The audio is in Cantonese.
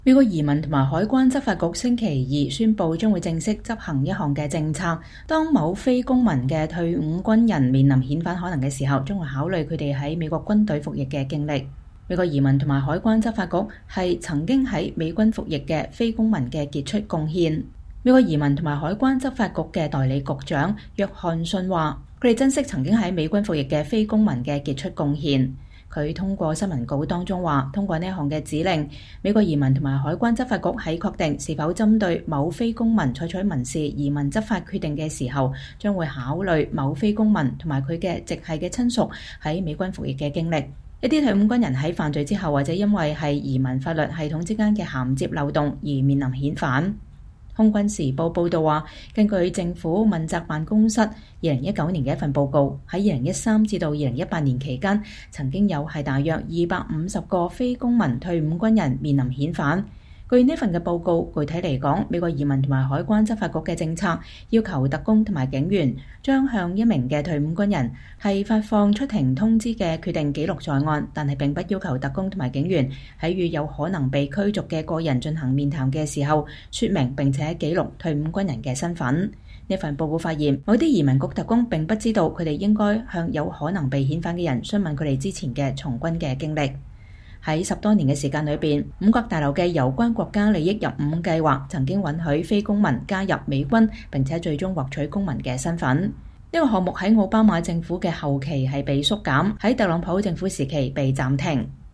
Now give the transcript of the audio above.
美國移民同埋海關執法局星期二宣布將會正式執行一項嘅政策，當某非公民嘅退伍軍人面臨遣返可能嘅時候，將會考慮佢哋喺美國軍隊服役嘅經歷。美國移民同埋海關執法局係曾經喺美軍服役嘅非公民嘅傑出貢獻。美國移民同埋海關執法局嘅代理局長約翰遜話，佢哋珍惜曾經喺美軍服役嘅非公民嘅傑出貢獻。佢通過新聞稿當中話，通過呢一項嘅指令，美國移民同埋海關執法局喺確定是否針對某非公民採取民事移民執法決定嘅時候，將會考慮某非公民同埋佢嘅直系嘅親屬喺美軍服役嘅經歷。一啲退伍軍人喺犯罪之後，或者因為係移民法律系統之間嘅銜接漏洞而面臨遣返。空軍時報報導話，根據政府問責辦公室2019年嘅一份報告，喺2013至到2018年期間，曾經有係大約250個非公民退伍軍人面臨遣返。據呢份嘅報告，具體嚟講，美國移民同埋海關執法局嘅政策要求特工同埋警員將向一名嘅退伍軍人係發放出庭通知嘅決定記錄在案，但係並不要求特工同埋警員喺與有可能被驅逐嘅個人進行面談嘅時候，說明並且記錄退伍軍人嘅身份。呢份報告發現，某啲移民局特工並不知道佢哋應該向有可能被遣返嘅人詢問佢哋之前嘅從軍嘅經歷。喺10多年嘅時間裏邊，五角大樓嘅有關國家利益入伍計劃曾經允許非公民加入美軍，並且最終獲取公民嘅身份。呢個項目喺奧巴馬政府嘅後期係被縮減，喺特朗普政府時期被暫停。